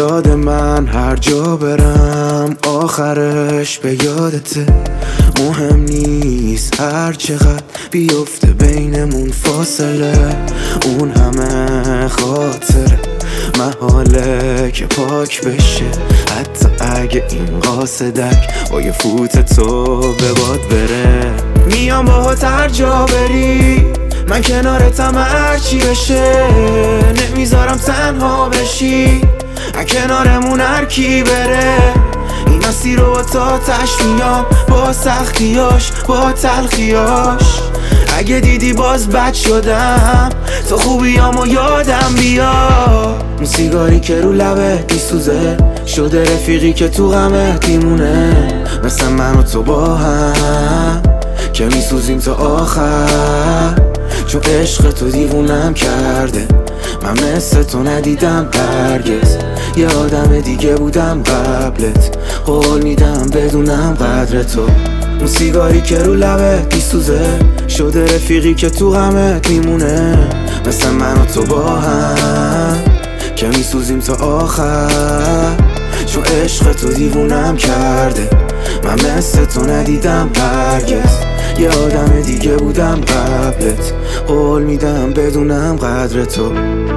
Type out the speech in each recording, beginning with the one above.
یاد من هر جا برم آخرش به یادته. مهم نیست هر چقدر بیفته بینمون فاصله، اون همه خاطره محاله که پاک بشه. حتی اگه این قاصدک با یه فوت تو به باد بره. میام باهات هر جا بری، من کنارتم هرچی بشه. نمیذارم تنها بشی، کنارمون هر کی بره. این مسیر رو با تاتش میام، با سختیاش با تلخیاش. اگه دیدی باز بد شدم، تو خوبیامو یادم بیا. اون سیگاری که رو لبت میسوزه، شده رفیقی که تو غمت میمونه. مثل من و تو با هم که میسوزیم تا آخر، چون عشق تو دیوونم کرده. من مثل تو ندیدم هرگز، یه آدم دیگه بودم قبلت. قول میدم بدونم قدر تو. اون سیگاری که رو لبت میسوزه، شده رفیقی که تو غمت میمونه. مثل من و تو با هم که میسوزیم تا آخر، چون عشق تو دیوونم کرده. من مثل تو ندیدم هرگز، یه آدم دیگه بودم قبلت. قول میدم بدونم قدر تو.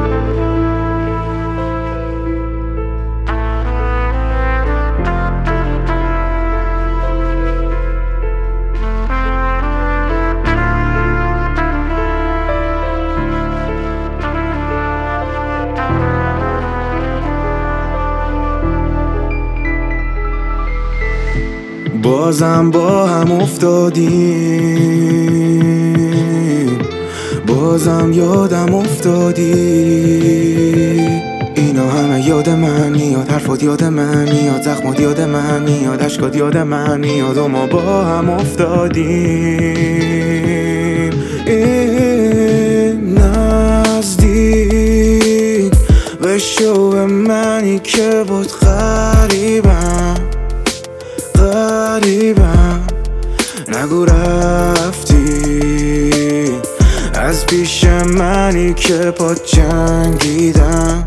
بازم با هم افتادیم، بازم یادم افتادی. اینا همه یاد من میاد، حرفات یاد من میاد، زخمات یاد من میاد، اشکات یاد من میاد. و ما با هم افتادیم این نزدیک بشو به منی که بود غریبم. نگو رفتی از پیش منی که پا جنگیدم.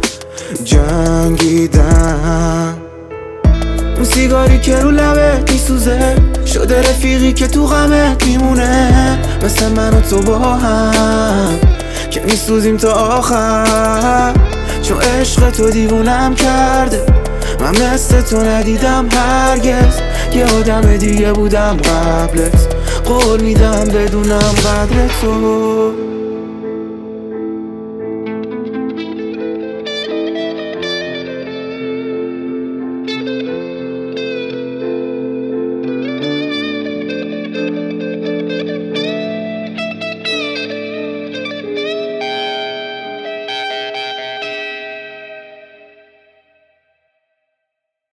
اون سیگاری که رو لبت میسوزه، شده رفیقی که تو غمت میمونه. مثل من و تو با هم که میسوزیم تا آخر، چون عشق تو دیوونم کرده. من مثل تو ندیدم هرگز، یه آدم دیگه بودم قبلت. قول میدم بدونم قدر تو.